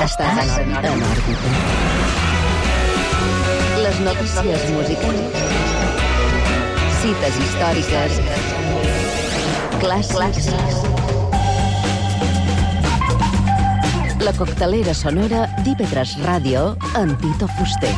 Estàs en òrbita. Les notícies musicals, cites històriques, clàssics. La coctelera sonora d'IV3 Ràdio amb Tito Fuster.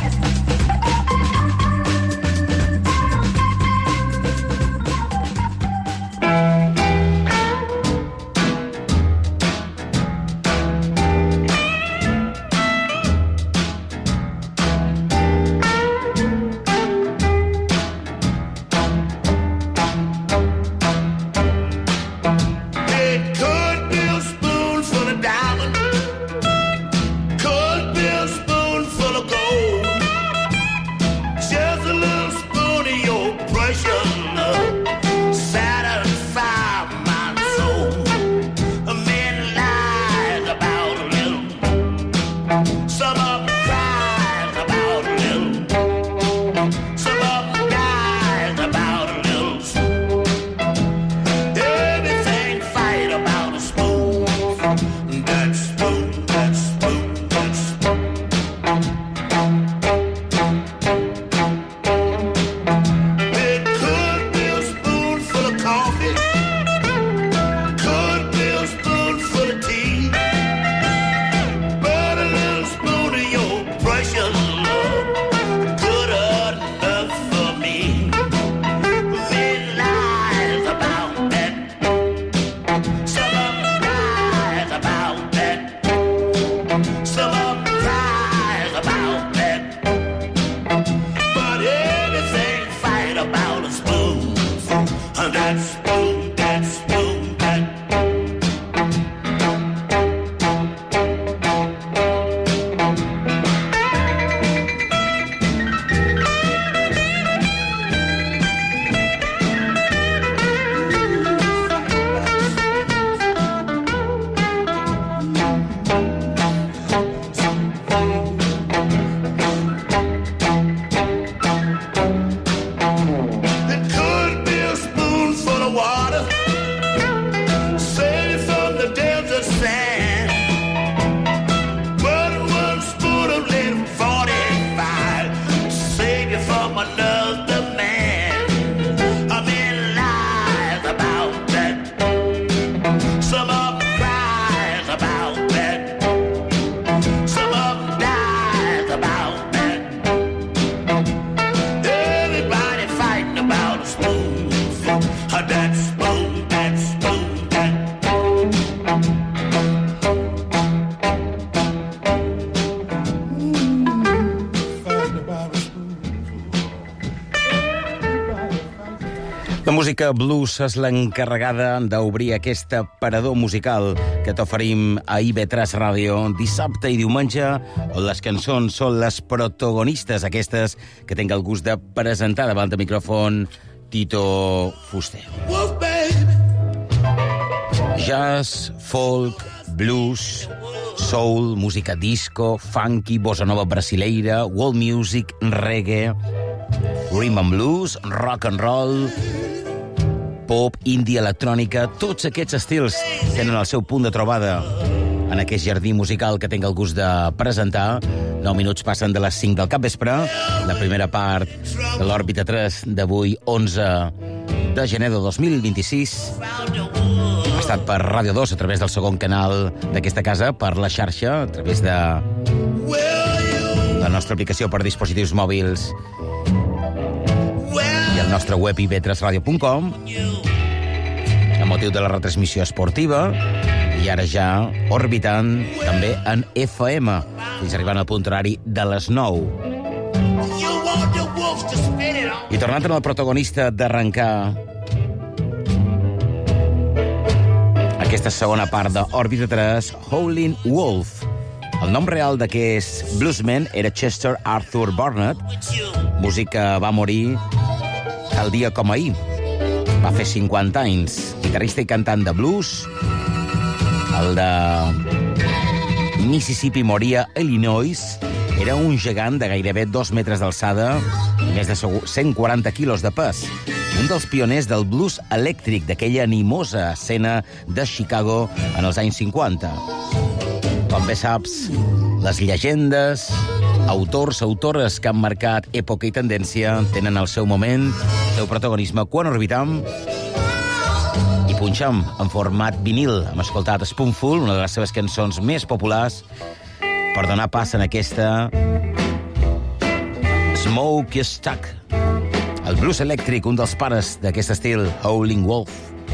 La música blues és l'encarregada d'obrir aquest aparador musical que t'oferim a IV3 Ràdio dissabte i diumenge, on les cançons són les protagonistes, aquestes que tinc el gust de presentar davant del micròfon Tito Fuster. Jazz, folk, blues, soul, música disco, funky, bossa nova brasileira, world music, reggae, rhythm and blues, rock and roll, pop, indie, electrònica, tots aquests estils tenen el seu punt de trobada en aquest jardí musical que tinc el gust de presentar. 9 minuts passen de les 5 del capvespre, la primera part de l'Òrbita 3 d'avui, 11 de gener de 2026. Ha estat per Ràdio 2 a través del segon canal d'aquesta casa, per la xarxa, a través de la nostra aplicació per dispositius mòbils i el nostre web iv3radio.com, a motiu de la retransmissió esportiva, i ara ja orbitant també en FM, fins arribant al punt horari de les 9. I tornant al protagonista d'arrencar aquesta segona part d'Òrbita 3, Howlin' Wolf. El nom real d'aquest bluesman era Chester Arthur Burnett, músic que va morir tal dia com ahir. Va fer 50 anys. Guitarrista i cantant de blues, el de Mississippi, Moria, Illinois. Era un gegant de gairebé 2 metres d'alçada i més de 140 quilos de pes. Un dels pioners del blues elèctric d'aquella animosa escena de Chicago en els anys 50. Com bé saps, les llegendes, autors, autores que han marcat època i tendència tenen el seu moment, el seu protagonisme quan orbitam i punxam en format vinil. Hem escoltat Spoonful, una de les seves cançons més populars, per donar pas en aquesta Smoke Stack. El blues elèctric, un dels pares d'aquest estil, Howlin' Wolf.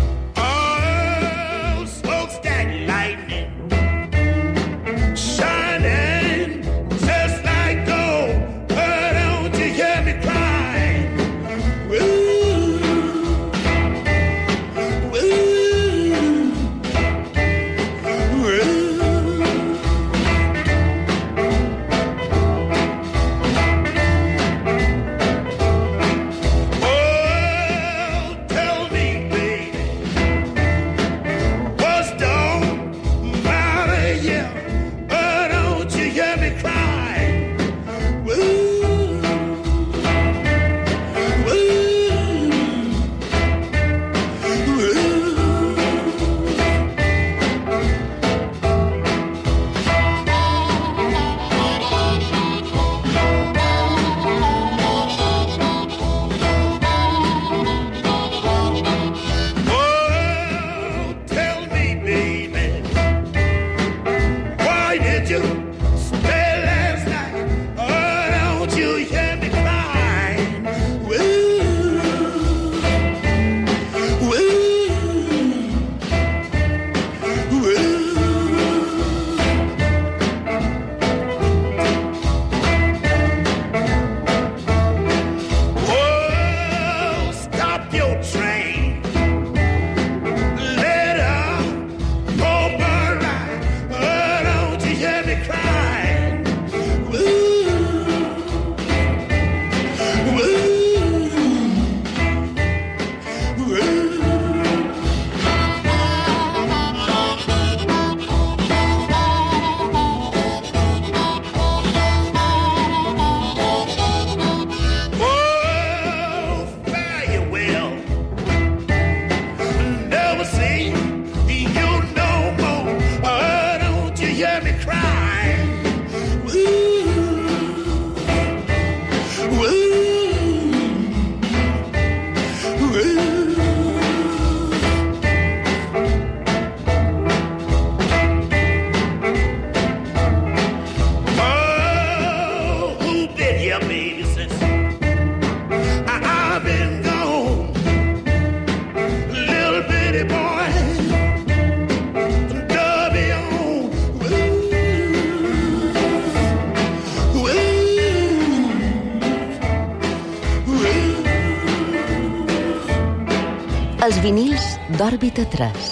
Els vinils d'Òrbita 3.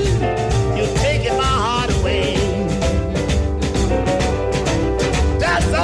That's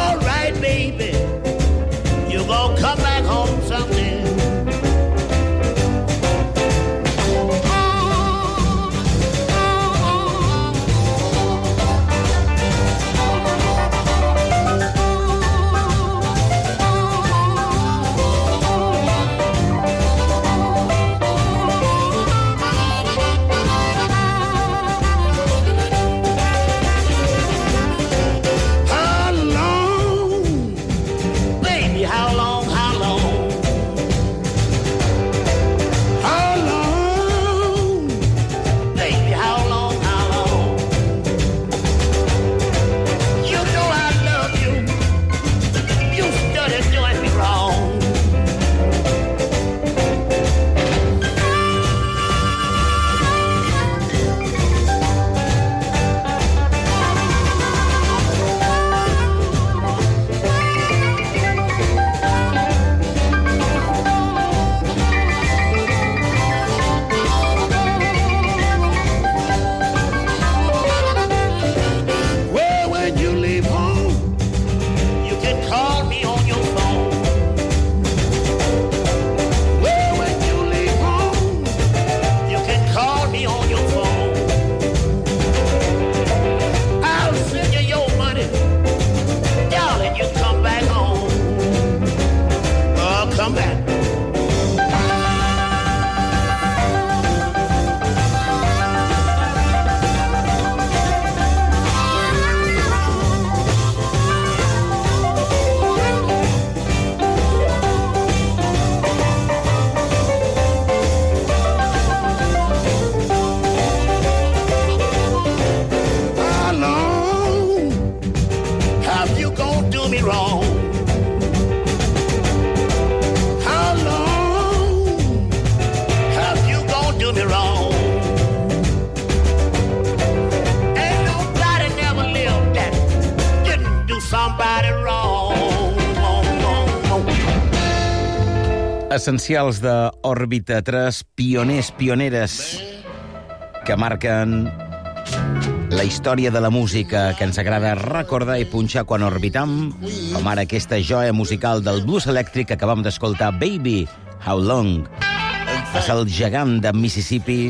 Essencials d'Òrbita 3, pioners, pioneres que marquen la història de la música que ens agrada recordar i punxar quan orbitam, com ara aquesta joia musical del blues elèctric que acabam d'escoltar, Baby, How Long? És el gegant de Mississippi,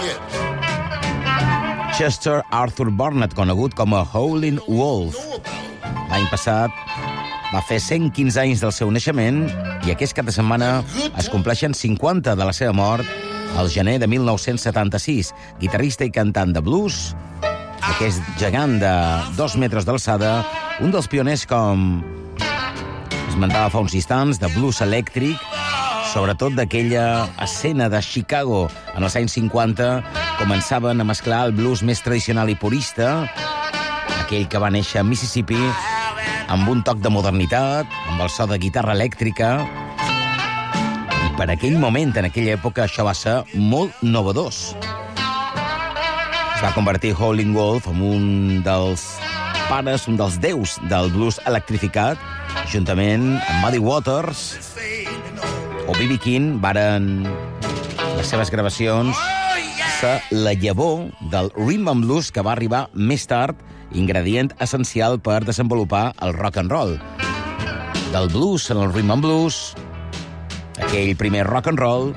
Chester Arthur Burnett, conegut com a Howlin' Wolf. L'any passat va fer 115 anys del seu naixement i aquest cap de setmana es compleixen 50 de la seva mort al gener de 1976. Guitarrista i cantant de blues, aquest gegant de 2 metres d'alçada, un dels pioners, com esmentava fa uns instants, de blues elèctric, sobretot d'aquella escena de Chicago. En els anys 50 començaven a mesclar el blues més tradicional i purista, aquell que va néixer a Mississippi, amb un toc de modernitat, amb el so de guitarra elèctrica. I per aquell moment, en aquella època, això va ser molt novedós. Es va convertir Howlin' Wolf en un dels pares, un dels déus del blues electrificat, juntament amb Muddy Waters o B.B. King. Varen les seves gravacions ser la llavor del rhythm and blues que va arribar més tard, ingredient essencial per desenvolupar el rock and roll. Del blues en el rhythm and blues, aquell primer rock and roll,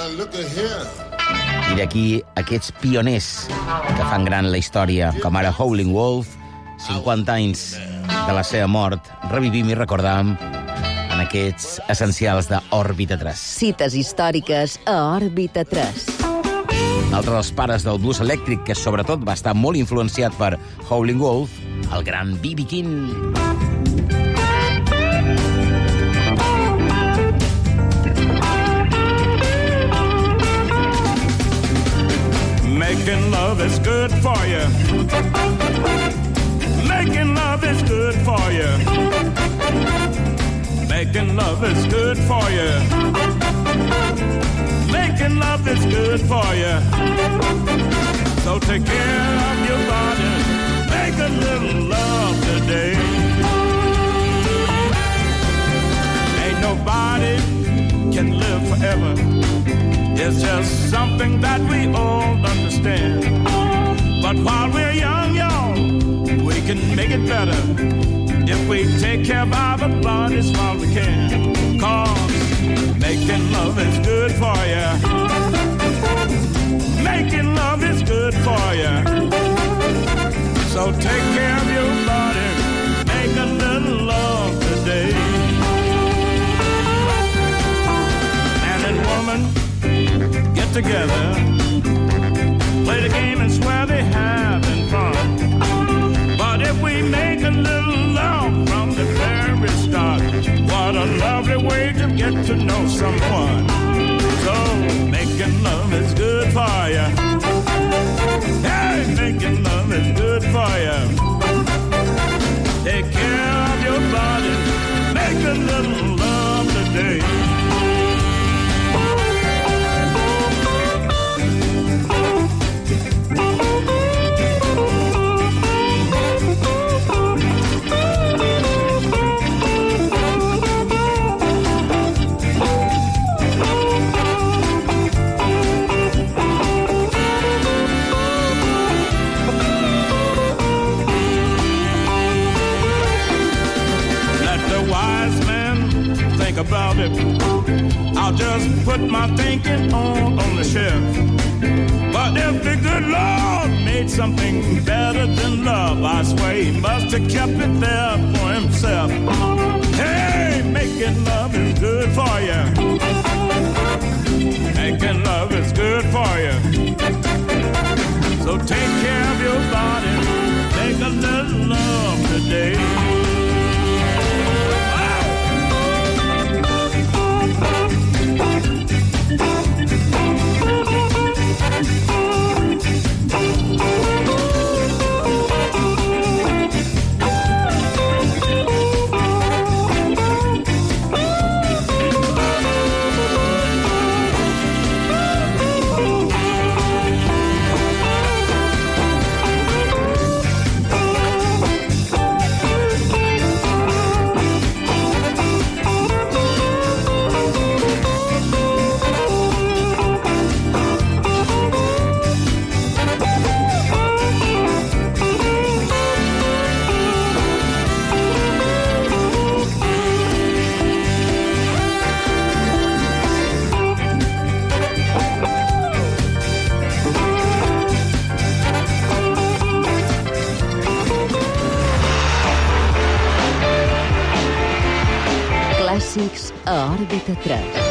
i d'aquí aquests pioners que fan gran la història, com ara Howlin' Wolf, 50 anys de la seva mort, revivim i recordam en aquests essencials d'Òrbita 3. Cites històriques a Òrbita 3. Un altre dels pares del blues elèctric, que sobretot va estar molt influenciat per Howlin' Wolf, el gran B.B. King. Making love is good for you. Making love is good for you. Making love is good for you. Making love is good for you. So take care of your body. Make a little love today. Ain't nobody can live forever. It's just something that we all understand. But while we're young, y'all, we can make it better if we take care of our bodies while we can. 'Cause making love is good for you. Making love is good for you. So take care of your body. Make a little love today. Man and woman get together, play the game and swear they having fun. But if we make a little love from the very start, what a lovely way to get to know someone. So making love is good for you. Hey, making love is good for you. Take care of your body. Make a little love today. About it, I'll just put my thinking on the shelf. But if the good Lord made something better than love, I swear he must have kept it there for himself. Hey, making love is good for you. Making love is good for you. So take care of your body. Make a little love today. clàssics a Òrbita 3.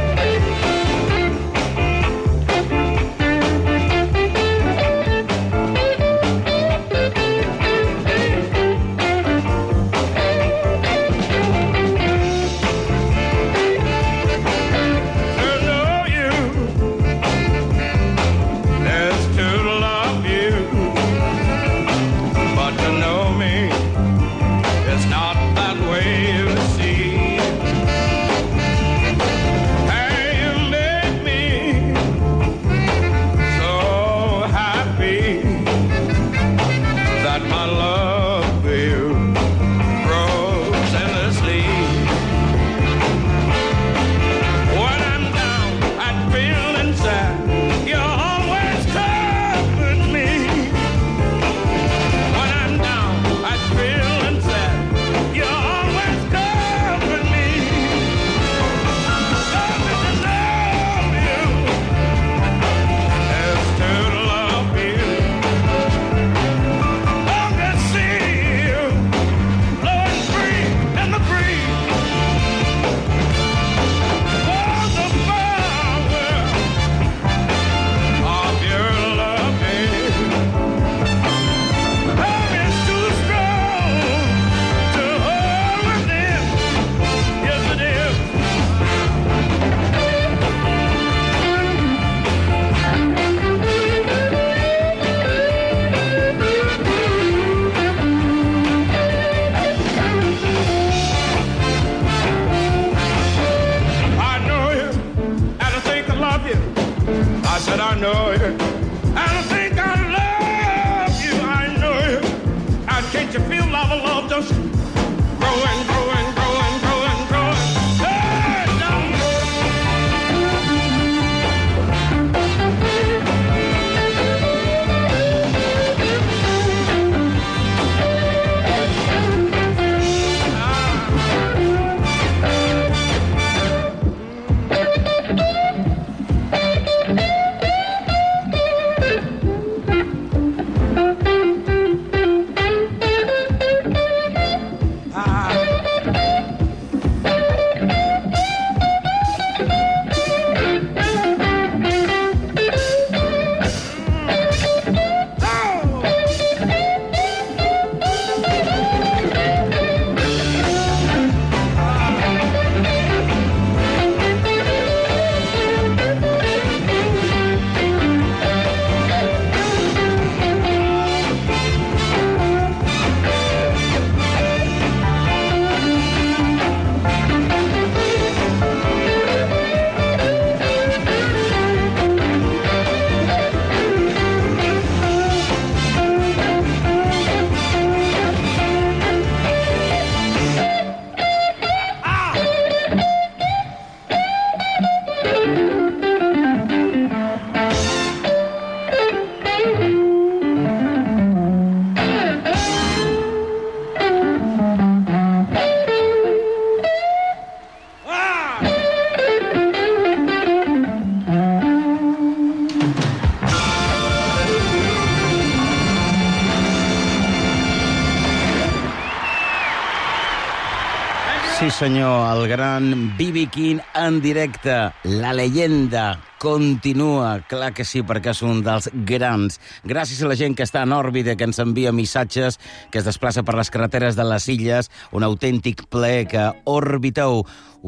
Sí, senyor, el gran B.B. King en directe. La leyenda continua, clar que sí, perquè és un dels grans. Gràcies a la gent que està en òrbita, que ens envia missatges, que es desplaça per les carreteres de les illes. Un autèntic plaer que orbiteu.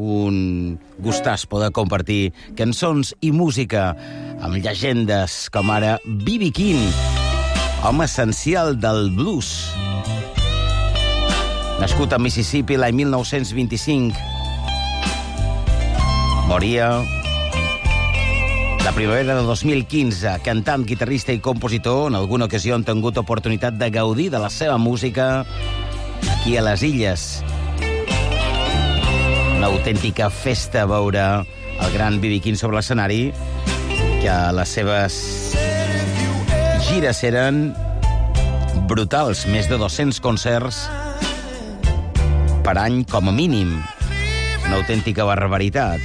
Un gustàs poder compartir cançons i música amb llegendes com ara B.B. King, home essencial del blues. Nascut a Mississippi l'any 1925. Moria la primavera de 2015. Cantant, guitarrista i compositor, en alguna ocasió han tingut oportunitat de gaudir de la seva música aquí a les illes. Una autèntica festa veure el gran B.B. King sobre l'escenari, que les seves gires eren brutals, més de 200 concerts per any com a mínim. Una autèntica barbaritat.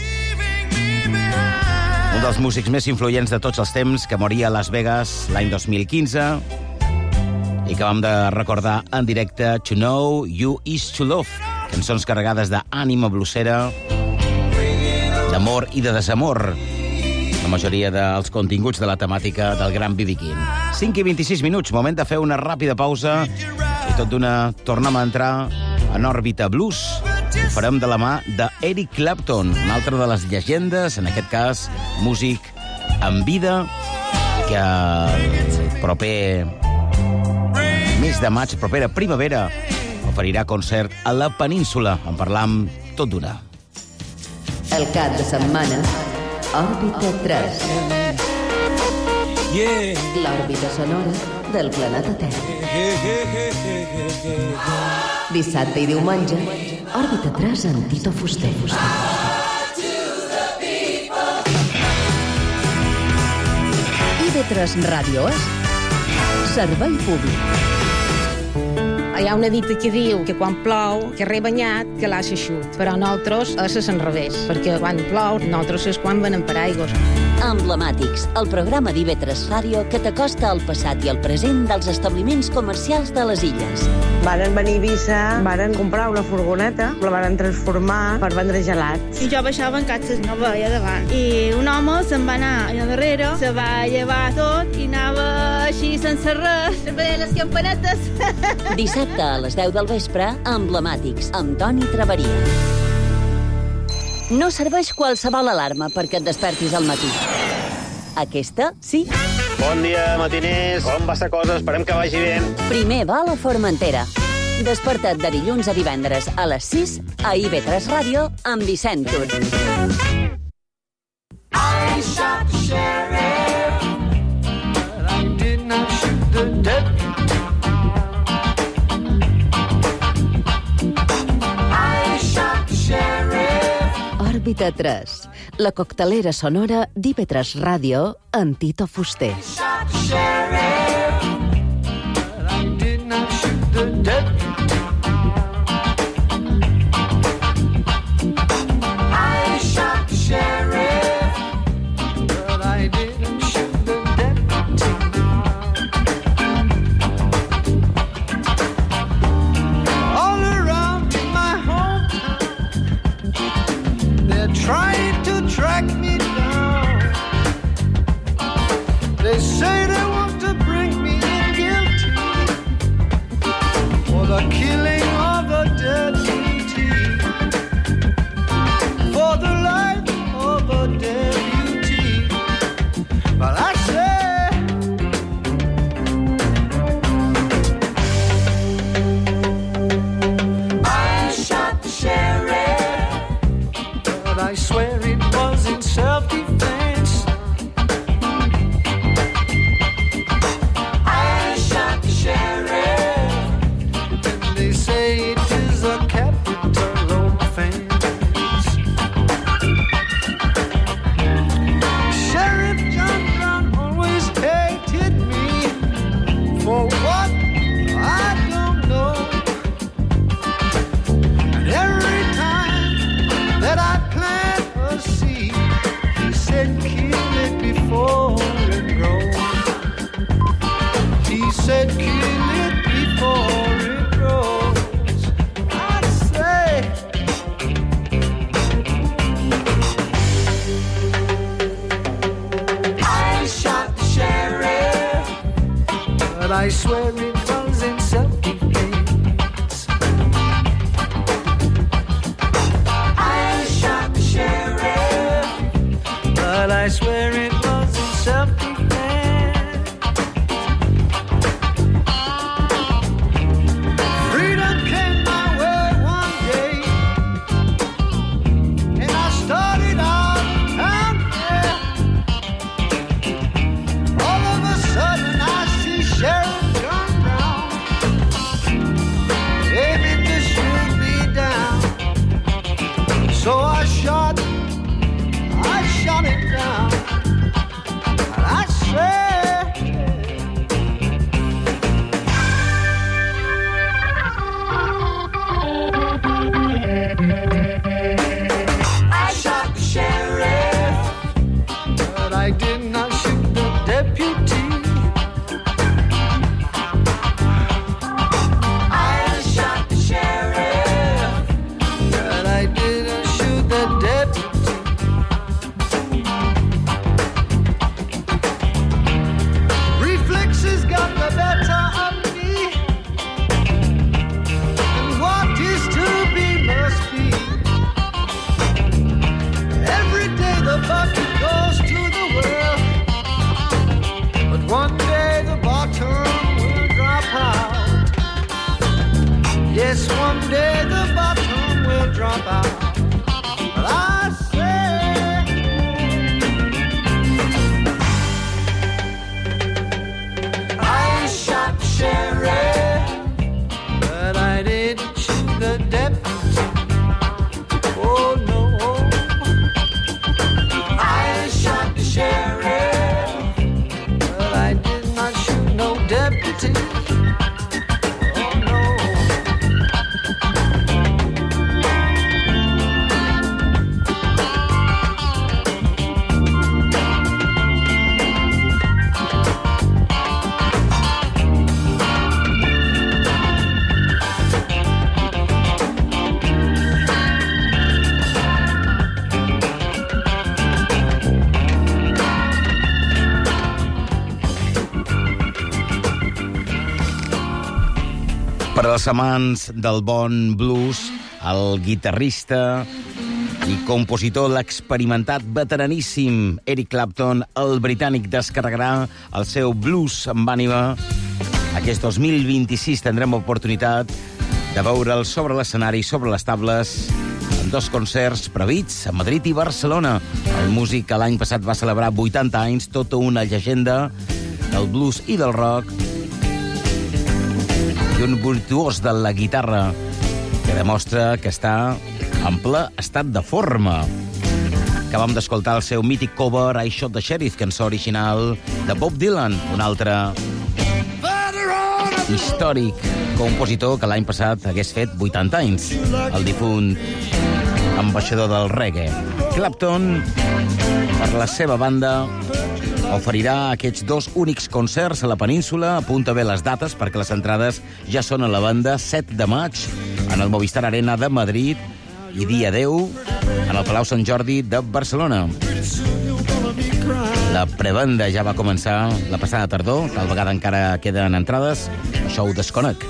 Un dels músics més influents de tots els temps, que moria a Las Vegas l'any 2015 i que vam de recordar en directe To Know You Is To Love, Cançons carregades d'ànima bluesera, d'amor i de desamor. La majoria dels continguts de la temàtica del gran B.B. King. 5 i 26 minuts, moment de fer una ràpida pausa i tot d'una tornem a entrar en òrbita blues. Ho farem de la mà d'Eric Clapton, una altra de les llegendes, en aquest cas, músic en vida, que el proper mes de maig, propera primavera, oferirà concert a la península. En parlam tot d'una. El cap de setmana, Òrbita 3. L'òrbita sonora del planeta Terra. Dissabte i diumenge, Òrbita 3 amb Tito Fuster. IB3 Ràdio és servei públic. Hi ha una dita que diu que quan plou, que rebanyat, que l'ha xeixut. Però nosaltres és l'enrevés, perquè quan plou, nosaltres és quan venen per aigües. Emblemàtics, el programa d'IB3 Ràdio que t'acosta al passat i al present dels establiments comercials de les illes. Varen venir a Eivissa, varen comprar una furgoneta, la varen transformar per vendre gelats. I jo baixava en catxes, no veia davant. I un home se'n va anar allà darrere, se va llevar tot i anava així sense res, veia les campanetes. Dissabte a les 10 del vespre, Emblemàtics, amb Toni Traveria. No serveix qualsevol alarma perquè et despertis al matí. Aquesta, sí. Bon dia, matiners. Com va esta cosa? Esperem que vagi bé. Primer va a la Formentera. Desperta't de dilluns a divendres a les 6 a IB3 Ràdio amb Vicent Tur. I shot the sheriff, but I did not shoot the deputy. I shot the sheriff. Òrbita 3, la coctelera sonora d'IB3 Ràdio amb Tito Fuster. I shot the sheriff, but I did not shoot the deputy. I shot the sheriff, but I didn't shoot the deputy. All around in my hometown, they're trying to track me down. They say they want to bring me in guilty for the killing of a deputy, for the life of a deputy. But I say, I shot the sheriff, but I swear it was in self-defense. I shot the sheriff, and they say it is a capital offense. Sheriff John Brown always hated me for what I don't know. And every time that I plant a seed, he said kill it before it grows. He said kill it before it grows. I say, I shot the sheriff, but I swear it was in self-defense. I shot the sheriff, but I swear it was in self-defense. Freedom came my way one day, and I started out down there. All of a sudden I see Sheriff John Brown drop out. But I say I shot the sheriff, but I didn't shoot the deputy. Oh no, I shot the sheriff, but I did not shoot no deputy. Per als amants del bon blues, el guitarrista i compositor, l'experimentat veteraníssim Eric Clapton, el britànic, descarregarà el seu blues amb ànima. Aquest 2026 tindrem oportunitat de veure'l sobre l'escenari, sobre les tables, en 2 concerts previts a Madrid i Barcelona. El músic que l'any passat va celebrar 80 anys, tota una llegenda del blues i del rock, i un virtuós de la guitarra que demostra que està en ple estat de forma. Acabam d'escoltar el seu mític cover I Shot the Sheriff, cançó original de Bob Dylan, un altre històric compositor que l'any passat hagués fet 80 anys, el difunt ambaixador del reggae. Clapton, per la seva banda, oferirà aquests 2 únics concerts a la península. Apunta bé les dates perquè les entrades ja són a la banda. 7 de maig en el Movistar Arena de Madrid i dia 10 en el Palau Sant Jordi de Barcelona. La prebanda ja va començar la passada tardor, tal vegada encara queden entrades, això ho desconec.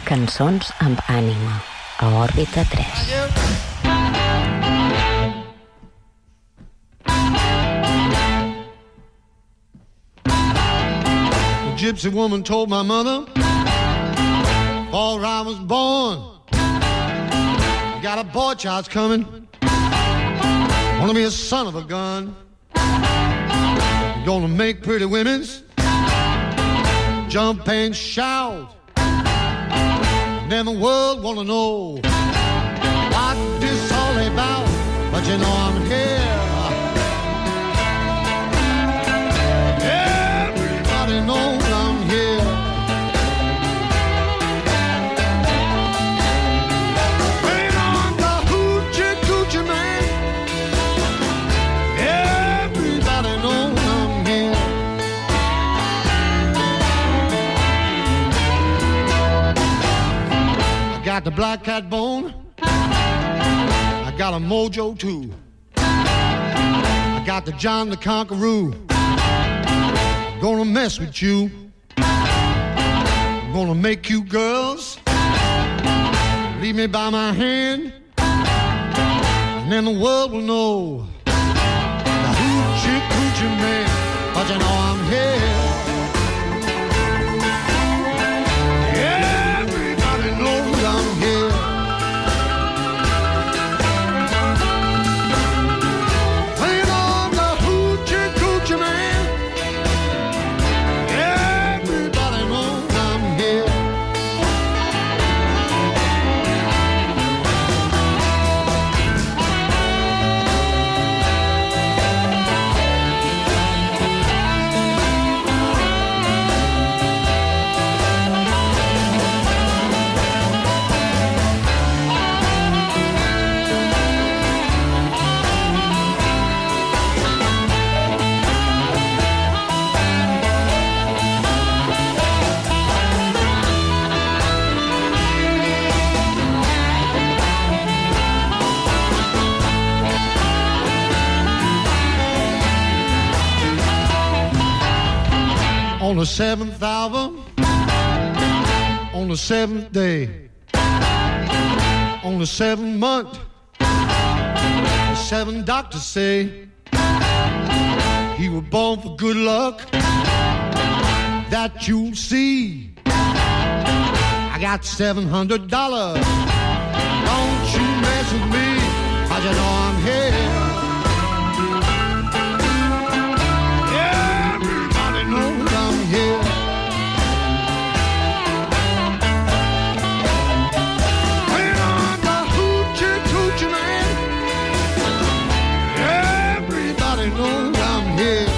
Cançons amb ànima, a Òrbita 3. A gypsy woman told my mother before I was born, got a boy child's coming, wanna be a son of a gun, gonna make pretty women's jump and shout, and then the world wanna know what this all about, but you know I'm here. Everybody knows I'm here. Ain't on the hoochie coochie man. Everybody knows I'm here. I got the black cat bone. I got a mojo too. I got the John the Conqueror. Gonna mess with you. Gonna make you girls leave me by my hand, and then the world will know the hoochie coochie man. But you know I'm here. Everybody knows I'm here. Playing on the hoochie coochie man. Everybody knows I'm here. On the seventh hour, on the seventh day, on the seventh month, the seven doctors say he was born for good luck, that you'll see. I got $700. Don't you mess with me, 'cause you know I'm here. Everybody knows I'm here. Playing on the hoochie coochie man. Everybody knows I'm here.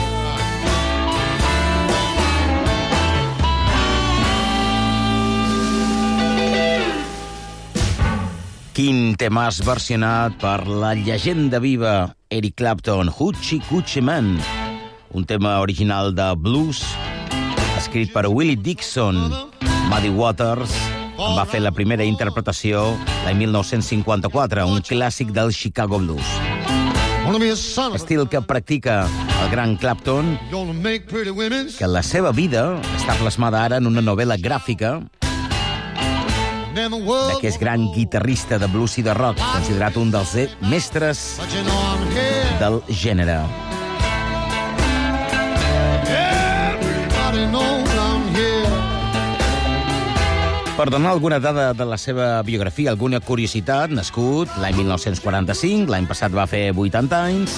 Quin temàs versionat per la llegenda viva Eric Clapton, Hoochie Coochie Man, un tema original de blues escrit per Willie Dixon. Muddy Waters en va fer la primera interpretació l'any 1954, un clàssic del Chicago Blues. Estil que practica el gran Clapton, que la seva vida està plasmada ara en una novel·la gràfica d'aquest gran guitarrista de blues i de rock, considerat un dels mestres del gènere. Per donar alguna dada de la seva biografia, alguna curiositat, nascut l'any 1945, l'any passat va fer 80 anys,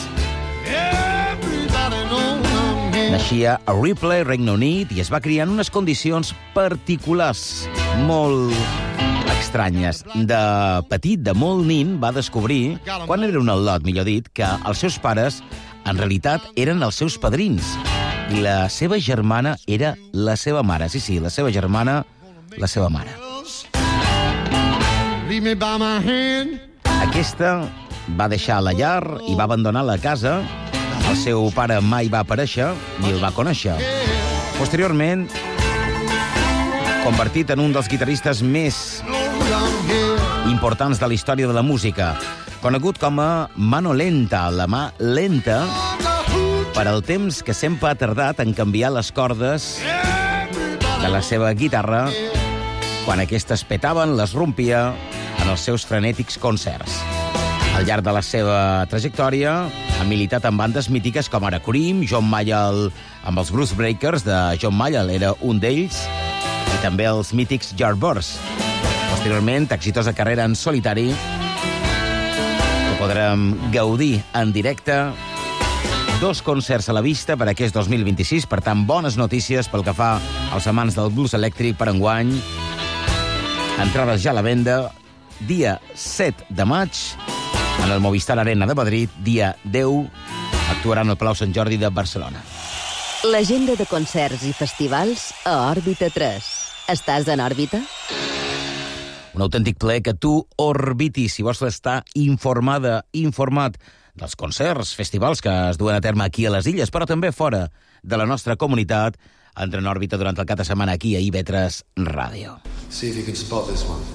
naixia a Ripley, Regne Unit, i es va criar en unes condicions particulars, molt estranyes. De petit, de molt nin, va descobrir, quan era un al·lot, millor dit, que els seus pares, en realitat, eren els seus padrins. I la seva germana era la seva mare. Sí, la seva germana, la seva mare. Aquesta va deixar la llar i va abandonar la casa. El seu pare mai va aparèixer ni el va conèixer. Posteriorment, convertit en un dels guitarristes més importants de la història de la música, conegut com a mano lenta, la mà lenta, per al temps que sempre ha tardat en canviar les cordes de la seva guitarra Quan aquestes petaven, les rompia en els seus frenètics concerts. Al llarg de la seva trajectòria ha militat en bandes mítiques com ara Cream, John Mayall amb els Blues Breakers de John Mayall era un d'ells, i també els mítics Yardbirds. Posteriorment, exitosa carrera en solitari, que podrem gaudir en directe. 2 concerts a la vista per aquest 2026, per tant, bones notícies pel que fa als amants del blues elèctric per enguany. Entrades ja a la venda, dia 7 de maig, en el Movistar Arena de Madrid, dia 10, actuaran al Palau Sant Jordi de Barcelona. L'agenda de concerts i festivals a Òrbita 3. Estàs en òrbita? Un autèntic plaer que tu orbitis, si vols estar informat dels concerts, festivals que es duen a terme aquí a les Illes, però també fora de la nostra comunitat. Entra en òrbita durant el cap de setmana aquí a IB3 Ràdio. See if you can spot this one.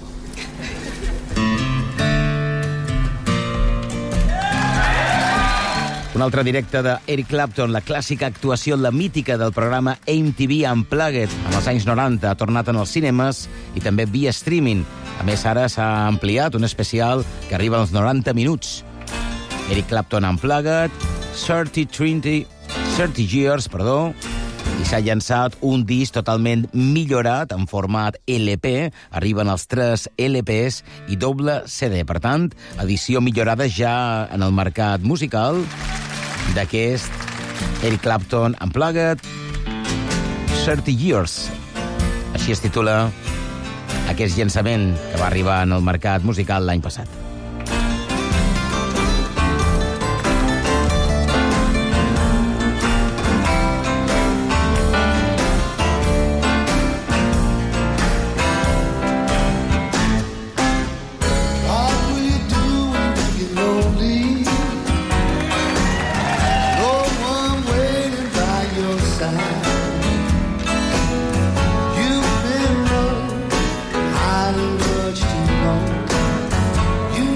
Un altre directe d'Eric Clapton, la clàssica actuació, la mítica del programa MTV Unplugged, en els anys 90, ha tornat en els cinemes i també via streaming. A més, ara s'ha ampliat un especial que arriba als 90 minuts. Eric Clapton Unplugged, 30 Years, i s'ha llançat un disc totalment millorat en format LP. Arriben els 3 LPs i doble CD. Per tant, edició millorada ja en el mercat musical d'aquest Eric Clapton Unplugged 30 Years. Així es titula aquest llançament que va arribar en el mercat musical l'any passat. You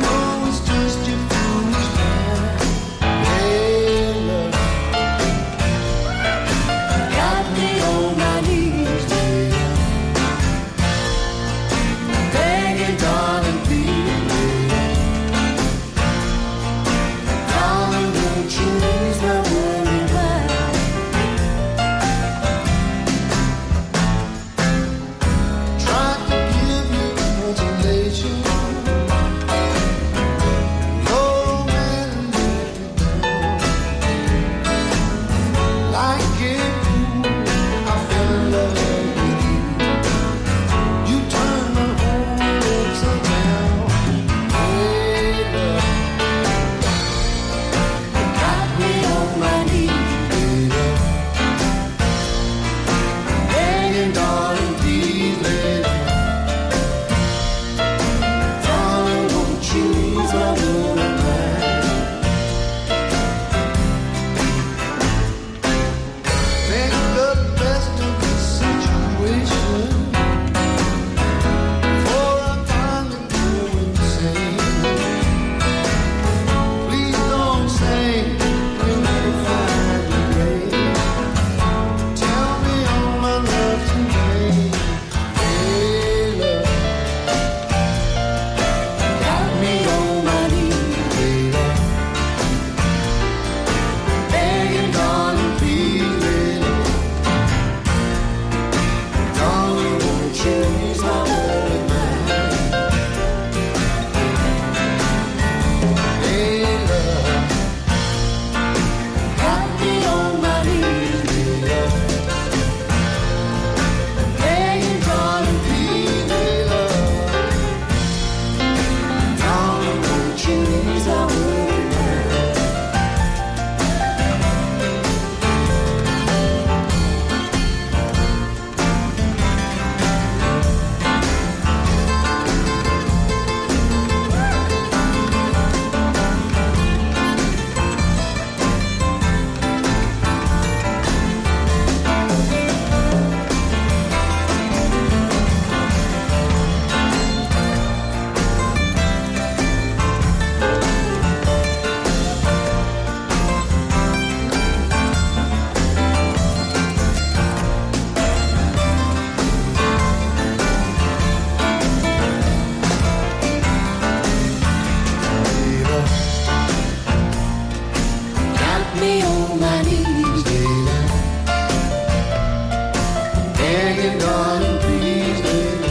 Begging, darling, please, baby.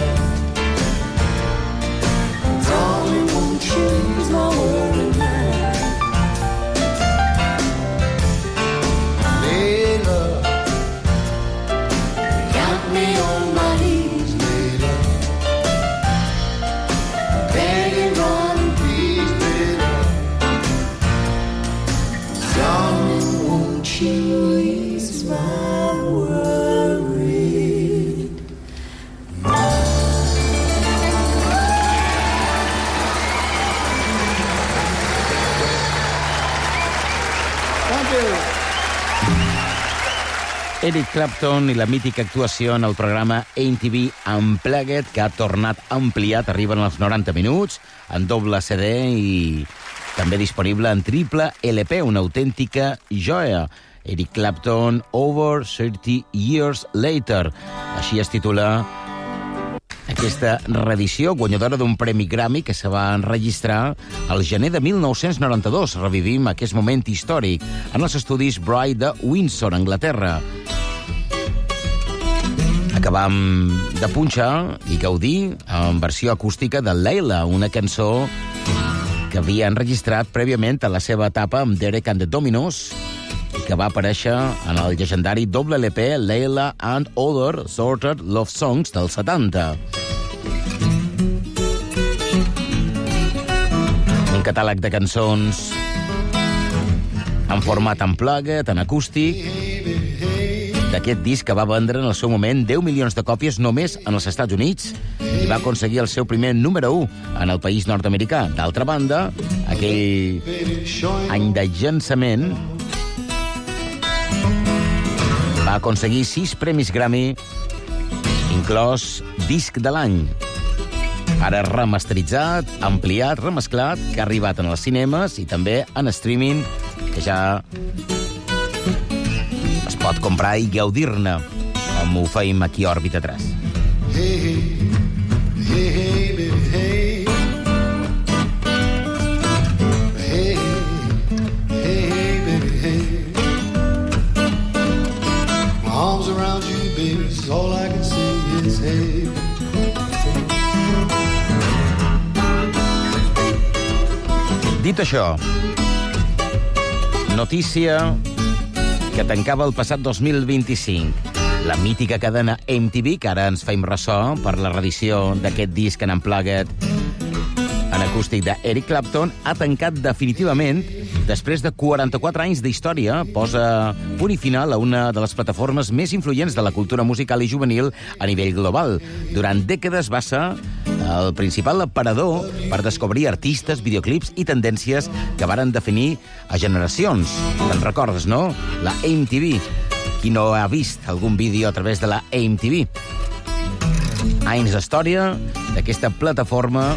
Darling, won't you ease my worry now? Layla, got me on my knees, Layla. Begging, darling, please, baby. Darling, won't you ease my worry? Eric Clapton i la mítica actuació en el programa MTV Unplugged, que ha tornat ampliat, arriben als 90 minuts, en doble CD i també disponible en triple LP, una autèntica joia. Eric Clapton, Over 30 Years Later. Així es titula aquesta reedició, guanyadora d'un premi Grammy que se va enregistrar al gener de 1992. Revivim aquest moment històric en els estudis Bright de Windsor, Anglaterra. Acabam de punxar i gaudir en versió acústica de Layla, una cançó que havia enregistrat prèviament a la seva etapa amb Derek and the Dominos i que va aparèixer en el llegendari doble LP Layla and Other Sorted Love Songs del 70. Un catàleg de cançons en format unplugged, en acústic, d'aquest disc que va vendre en el seu moment 10 milions de còpies només en els Estats Units i va aconseguir el seu primer número 1 en el país nord-americà. D'altra banda, aquell any de llançament va aconseguir 6 premis Grammy, inclòs Disc de l'any. Ara remasteritzat, ampliat, remesclat, que ha arribat en els cinemes i també en streaming, que ja es pot comprar i gaudir-ne, com ho feim aquí a Òrbita 3. Hey, hey, hey, baby, hey. Hey, hey, baby, hey. My arms around you, baby, is all I can say is hey. Dit això, notícia que tancava el passat 2025. La mítica cadena MTV, que ara ens feim ressò per la reedició d'aquest disc en unplugged en acústic d'Eric Clapton, ha tancat definitivament després de 44 anys d'història. Posa punt i final a una de les plataformes més influents de la cultura musical i juvenil a nivell global. Durant dècades va ser el principal aparador per descobrir artistes, videoclips i tendències que varen definir a generacions. Te'n recordes, no? La MTV. Qui no ha vist algun vídeo a través de la MTV? Anys d'història d'aquesta plataforma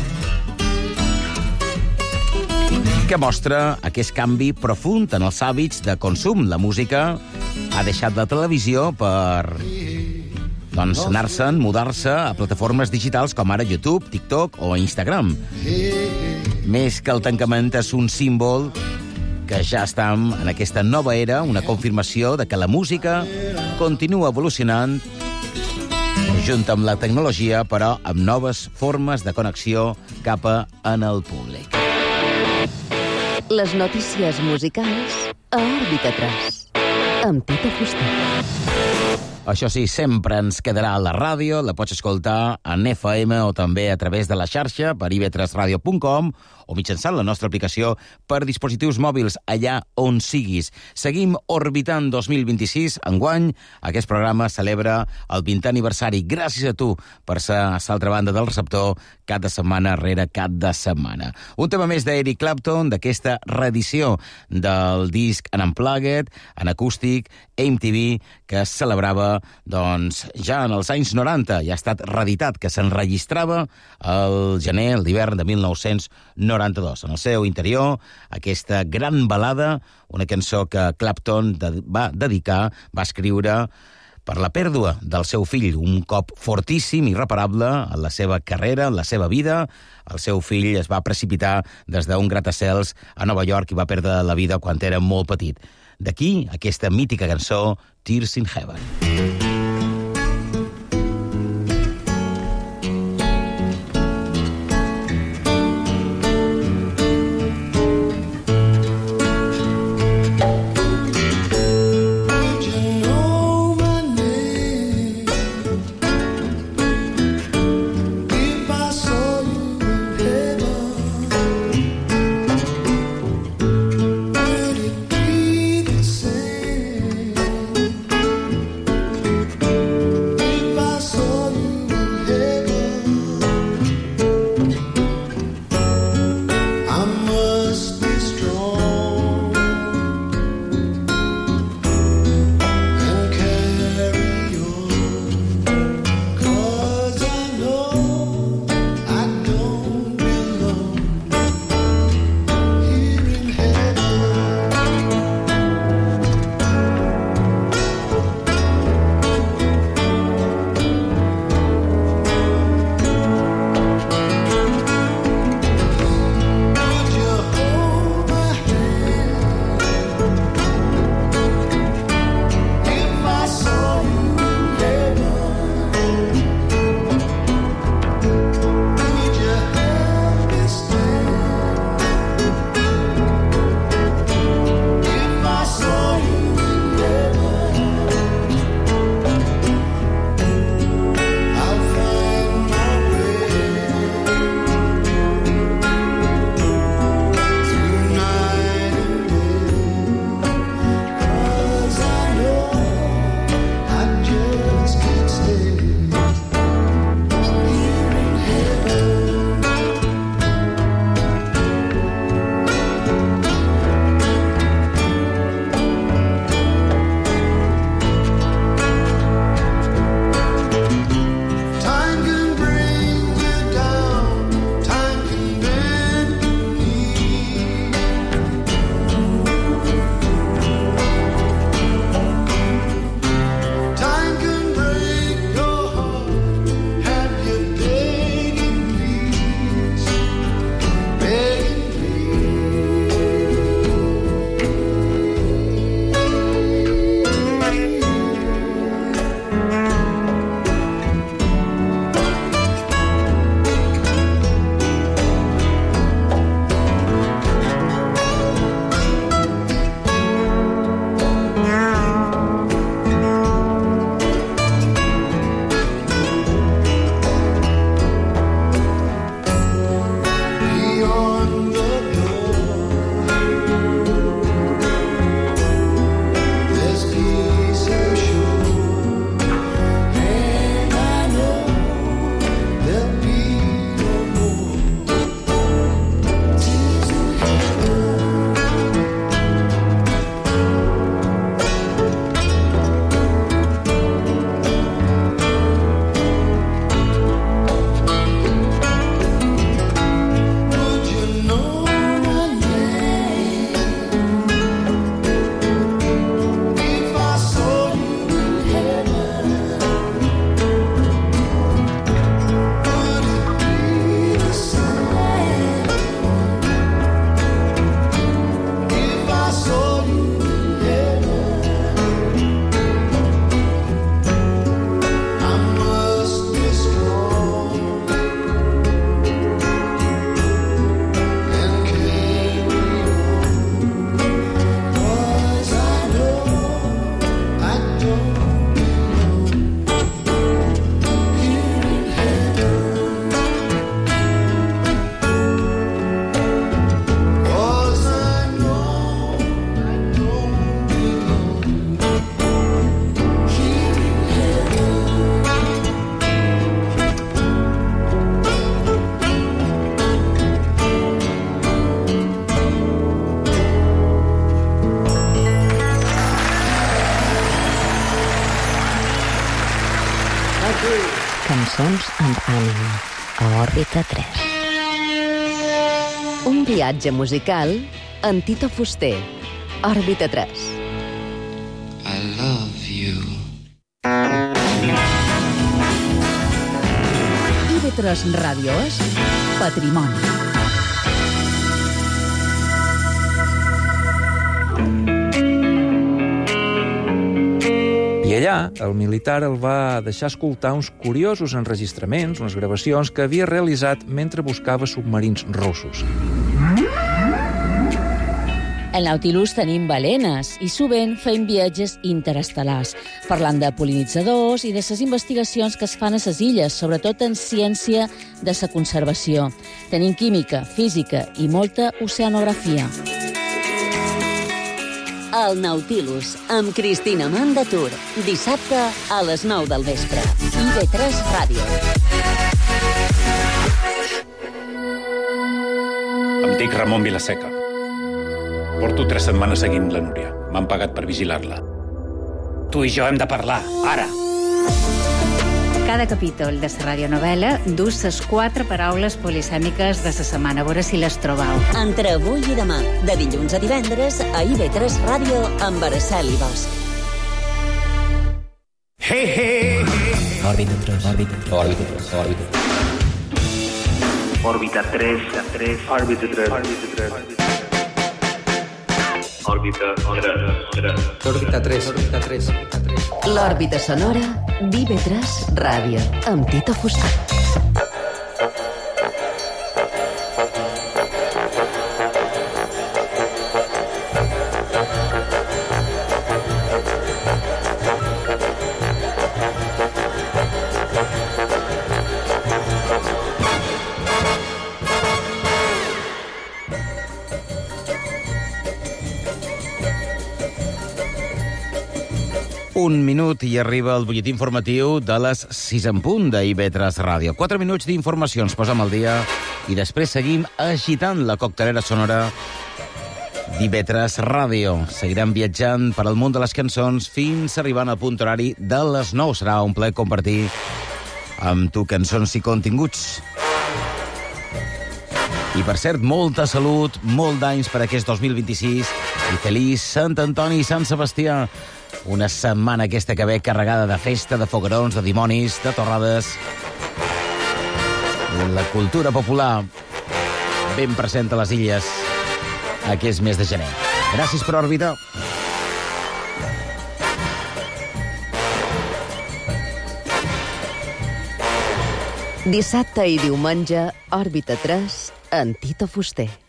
que mostra aquest canvi profund en els hàbits de consum. La música ha deixat la televisió per anar-se'n, mudar-se a plataformes digitals com ara YouTube, TikTok o Instagram. Més que el tancament és un símbol que ja estem en aquesta nova era, una confirmació de que la música continua evolucionant junt amb la tecnologia, però amb noves formes de connexió cap en el públic. Les notícies musicals a Òrbita 3 amb Tito Fuster. Això sí, sempre ens quedarà a la ràdio, la pots escoltar en FM o també a través de la xarxa per ib3radio.com o mitjançant la nostra aplicació per dispositius mòbils allà on siguis. Seguim orbitant 2026. Enguany, aquest programa celebra el 20è aniversari. Gràcies a tu per ser a l'altra banda del receptor cada setmana rere cada setmana. Un tema més d'Eric Clapton, d'aquesta reedició del disc en unplugged, en acústic, MTV, que es celebrava doncs, ja en els anys 90. Ja ha estat reeditat, que s'enregistrava el gener, l'hivern de 1992. En el seu interior, aquesta gran balada, una cançó que Clapton va dedicar, va escriure per la pèrdua del seu fill, un cop fortíssim, irreparable en la seva carrera, en la seva vida. El seu fill es va precipitar des d'un gratacels a Nova York i va perdre la vida quan era molt petit. D'aquí aquesta mítica cançó, Tears in Heaven. Cançons amb ànima a Òrbita 3. Un viatge musical en Tito Fuster. Òrbita 3. I love you. IB3 Ràdio és Patrimoni. I allà, el militar el va deixar escoltar uns curiosos enregistraments, unes gravacions que havia realitzat mentre buscava submarins russos. Al Nautilus tenim balenes i sovint fem viatges interestel·lars, parlant de pol·linitzadors i de les investigacions que es fan a les illes, sobretot en ciència de la conservació. Tenim química, física i molta oceanografia. El Nautilus, amb Cristina Mandatur. Dissabte a les 9 del vespre. IB3 Ràdio. Em dic Ramon Vilaseca. Porto 3 setmanes seguint la Núria. M'han pagat per vigilar-la. Tu i jo hem de parlar, ara. Cada capítol de la radionovel·la du les 4 paraules polisèmiques de la setmana. A veure si les trobau. Entre avui i demà, de dilluns a divendres, a IB3 Ràdio, amb Araceli Bosch. Hey, hey, hey. Òrbita 3, òrbita 3, òrbita 3, òrbita 3. Òrbita 3, 3, òrbita 3, òrbita 3. Òrbita 3, 3. Òrbita 3, òrbita 3. L'òrbita sonora d'IB3 Ràdio, amb Tito Fuster. Un minut i arriba el butlletí informatiu de les 6 en punt de IB3 Ràdio. 4 minuts d'informació, ens posem al dia i després seguim agitant la coctelera sonora d'IB3 Ràdio. Seguirem viatjant per al món de les cançons fins arribant al punt horari de les 9. Serà un plaer compartir amb tu cançons i continguts. I, per cert, molta salut, molt d'anys per aquest 2026 i feliç Sant Antoni i Sant Sebastià. Una setmana aquesta que ve carregada de festa, de foguerons, de dimonis, de torrades. La cultura popular ben present a les illes aquest mes de gener. Gràcies per Òrbita. Dissabte i diumenge, Òrbita 3, en Tito Fuster.